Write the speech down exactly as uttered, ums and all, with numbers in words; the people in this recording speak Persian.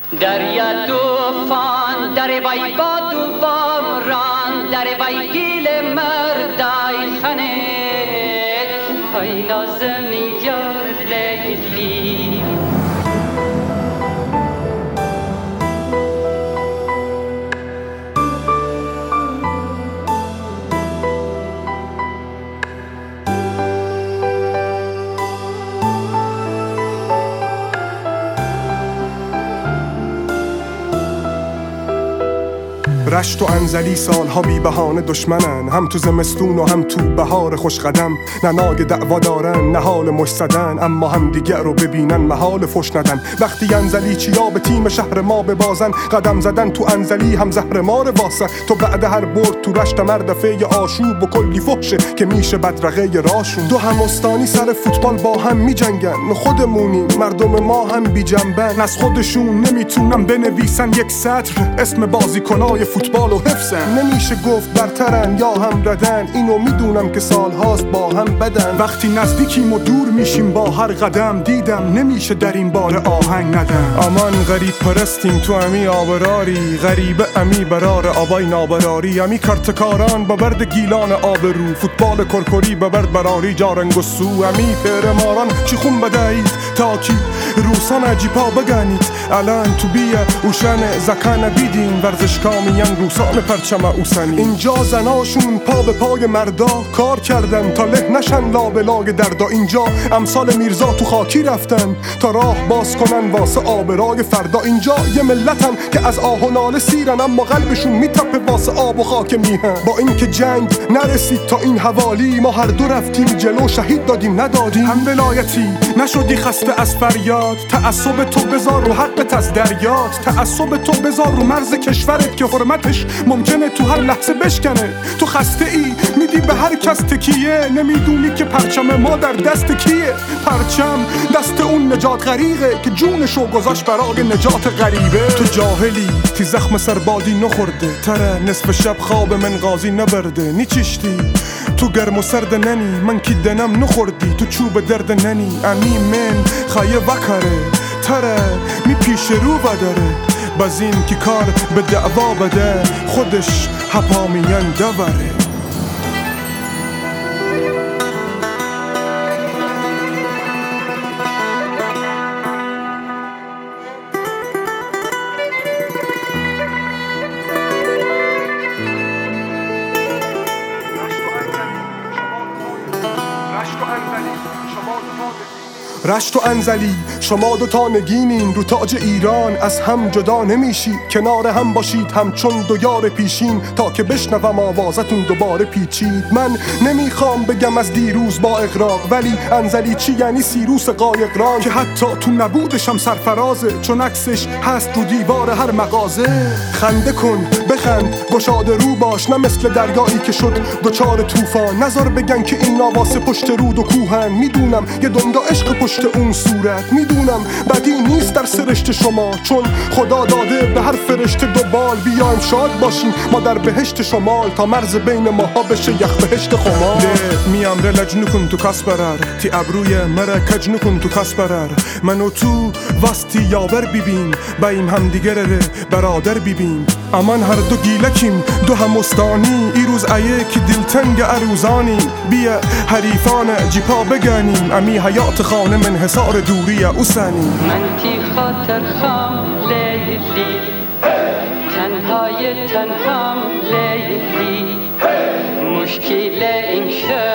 دریا توفان در وای با تو بامران در وای گیل مردای خنه های لازم یار لیلی رشت و انزلی سالها بی بهانه دشمنن، هم تو زمستون و هم تو بهار خوش قدم. نه ناگ دعوا دارن نه حال مش زدن، اما هم دیگر رو ببینن محال فش ندن. وقتی انزلی چیا به تیم شهر ما ببازن، قدم زدن تو انزلی هم زهر مار واسه. تو بعد هر برد تو رشت مردفه آشوب و کلی فحشه که میشه بدرقه راشون. دو هم استانی سر فوتبال با هم می جنگن، خودمونیم مردم ما هم بی جنبن. از خودشون نمیتونن بنویسن یک سطر اسم بازیکنای فوتبال و حفظن. نمیشه گفت برترن یا هم ردن، اینو میدونم که سالهاست با هم بدن. وقتی نزدیکیم و دور میشیم با هر قدم، دیدم نمیشه در این بار آهنگ ندم. امان غریب پرستیم تو امی آبراری، غریب امی برار آبای نابراری. امی کرتکاران با برد گیلان آبرو، فوتبال کرکری با برد براری جارنگ و سو. امی پیرماران چی خون بدهید تا کی روسان عجیبا بگنید. الان تو بیه اوشن زکان بیدین ورزش کامیان روسان پرچم اوسنی. اینجا زناشون پا به پای مردا کار کردن تا له نشن لابلای دردا. اینجا امثال میرزا تو خاکی رفتن تا راه باز کنن واسه آبرای فردا. اینجا یه ملتن که از آه و ناله سیرن، اما قلبشون میتپه واسه آب و خاک میهن. با اینکه جنگ نرسید تا این حوالی، ما هر دو رفتیم جلو شهید دادیم ندادیم. هم ولایتی نشدی خسته از فریاد، تعصب تو بذار رو حقت از دریات. تعصب تو بذار رو مرز کشورت که حرمتش ممکنه تو هر لحظه بشکنه. تو خسته ای میدی به هر کس تکیه، نمیدونی که پرچم ما در دست کیه. پرچم دست اون نجات غریقه که جونشو گذاشت برای نجات غریبه. تو جاهلی تی زخم سربادی نخورده، تره نصف شب خواب من قاضی نبرده. نیچشتی تو گرم و سرد ننی، من کی دنم نخوردی تو چوب درد ننی. امی من خایه وکره تره می پیش رو بداره، بازین که کار به دعوا بده خودش هپامیان دوره. رشت و انزلی شما دوتا نگینین رو تاج ایران، از هم جدا نمیشی. کنار هم باشید همچون دو یار پیشین، تا که بشنوم آوازتون دوباره پیچید. من نمیخوام بگم از دیروز با اغراق، ولی انزلی چی یعنی سیروس قایقران که حتی تو نبودش هم سرفرازه، چون عکسش هست رو دیوار هر مغازه. خنده کن بخند گشاده رو باش، نه مثل دریایی که شد دوچار طوفان. نظر بگن که این واسه پشت رود و کوهن، میدونم یه دنیا عشق پشت اون صورت. میدونم بدی نیست در سرشت شما، چون خدا داده به هر فرشته دو بال. بیایم شاد باشیم ما در بهشت شمال، تا مرز بین ماها بشه یخ بهشت خمال. میام رلج نکن تو کس برر، تی ابروی مرا کج نکن تو کس برر. منو تو واستی یاور ببین، بایم هم دیگر ره برادر ببین. امان هر دو گیلکیم دو همستانی، ای روز ایه که دلتنگ عروزانی. بیا حریفان جیپا بگنیم، امی حیات خانه من حسار دوری اوسنی. من تی خاطر خام لیلی، تنهای تنهام لیلی. مشکل این شهر